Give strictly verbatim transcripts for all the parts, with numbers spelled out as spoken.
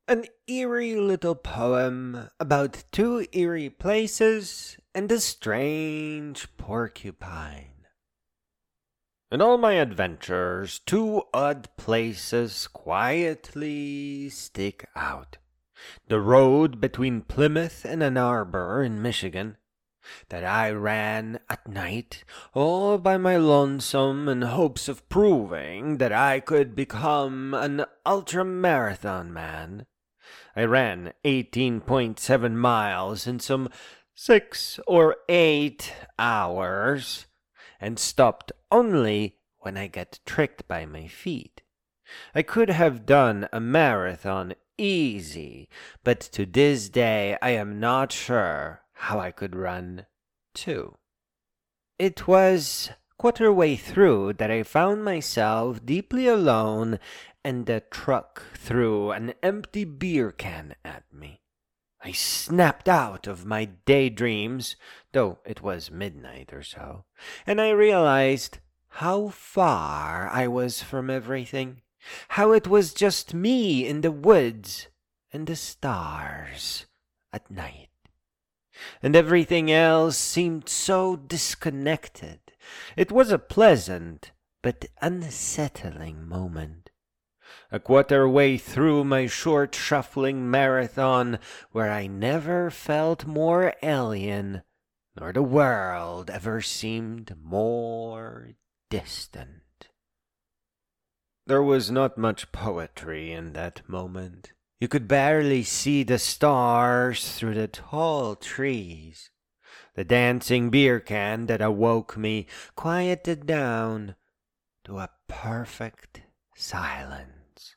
An eerie little poem about two eerie places and a strange porcupine. In all my adventures, two odd places quietly stick out. The road between Plymouth and Ann Arbor in Michigan, that I ran at night all by my lonesome in hopes of proving that I could become an ultramarathon man. I ran eighteen point seven miles in some six or eight hours and stopped only when I got tricked by my feet. I could have done a marathon easy, but to this day I am not sure how I could run two. It was quarter way through that I found myself deeply alone, and the truck threw an empty beer can at me. I snapped out of my daydreams, though it was midnight or so, and I realized how far I was from everything, how it was just me in the woods and the stars at night. And everything else seemed so disconnected. It was a pleasant but unsettling moment. A quarter way through my short shuffling marathon, where I never felt more alien, nor the world ever seemed more distant. There was not much poetry in that moment. You could barely see the stars through the tall trees. The dancing beer can that awoke me quieted down to a perfect silence.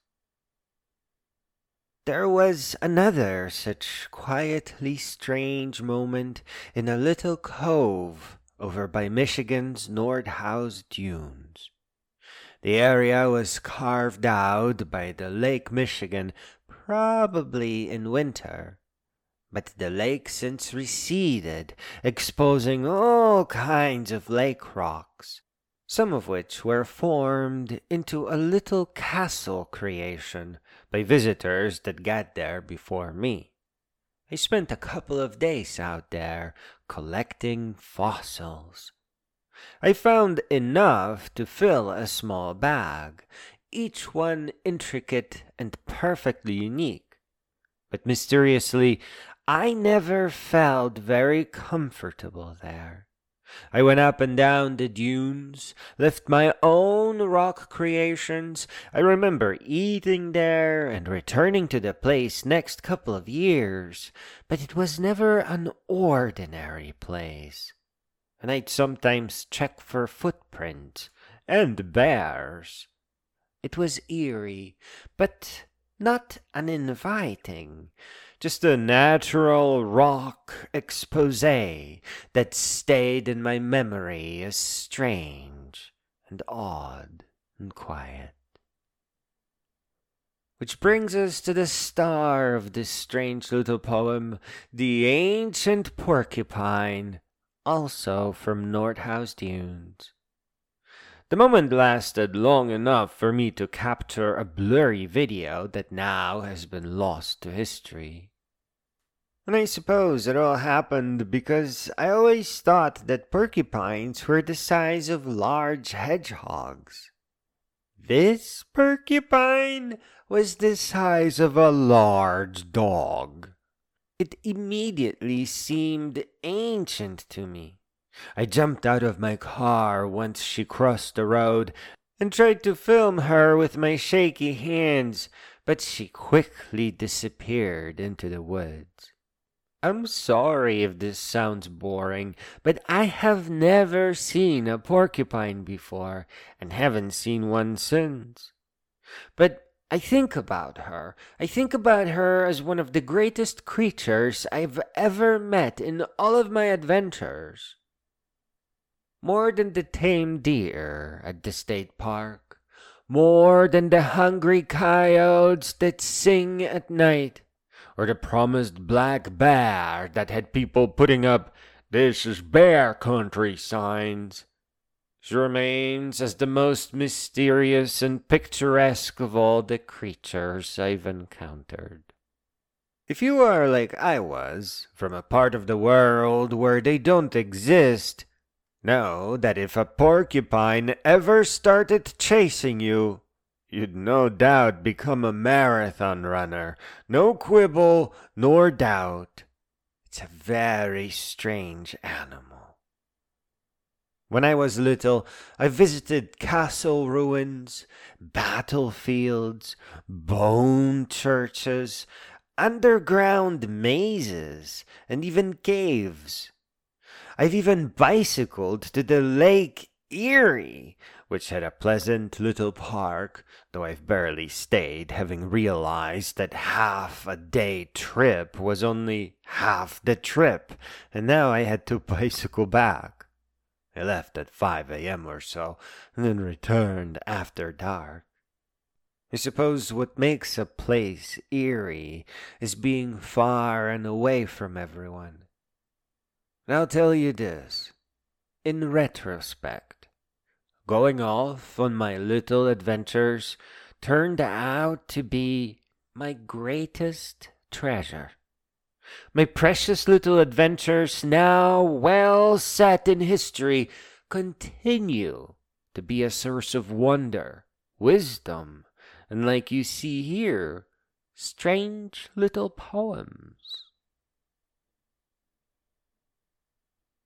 There was another such quietly strange moment in a little cove over by Michigan's Nordhaus Dunes. The area was carved out by the Lake Michigan, probably in winter, but the lake since receded, exposing all kinds of lake rocks, some of which were formed into a little castle creation by visitors that got there before me. I spent a couple of days out there collecting fossils. I found enough to fill a small bag, each one intricate and perfectly unique. But mysteriously, I never felt very comfortable there. I went up and down the dunes, left my own rock creations. I remember eating there and returning to the place next couple of years, but it was never an ordinary place. And I'd sometimes check for footprints and bears. It was eerie, but not uninviting. Just a natural rock expose that stayed in my memory as strange and odd and quiet. Which brings us to the star of this strange little poem, the ancient porcupine, also from Nordhaus Dunes. The moment lasted long enough for me to capture a blurry video that now has been lost to history. And I suppose it all happened because I always thought that porcupines were the size of large hedgehogs. This porcupine was the size of a large dog. It immediately seemed ancient to me. I jumped out of my car once she crossed the road and tried to film her with my shaky hands, but she quickly disappeared into the woods. I'm sorry if this sounds boring, but I have never seen a porcupine before and haven't seen one since. But I think about her. I think about her as one of the greatest creatures I've ever met in all of my adventures. More than the tame deer at the state park, more than the hungry coyotes that sing at night, or the promised black bear that had people putting up "This is bear country" signs. She remains as the most mysterious and picturesque of all the creatures I've encountered. If you are like I was, from a part of the world where they don't exist, know that if a porcupine ever started chasing you, you'd no doubt become a marathon runner. No quibble nor doubt. It's a very strange animal. When I was little, I visited castle ruins, battlefields, bone churches, underground mazes, and even caves. I've even bicycled to the Lake Erie, which had a pleasant little park, though I've barely stayed, having realized that half a day trip was only half the trip, and now I had to bicycle back. I left at five a.m. or so, and then returned after dark. I suppose what makes a place eerie is being far and away from everyone. And I'll tell you this, in retrospect, going off on my little adventures turned out to be my greatest treasure. My precious little adventures, now well set in history, continue to be a source of wonder, wisdom, and like you see here, strange little poems.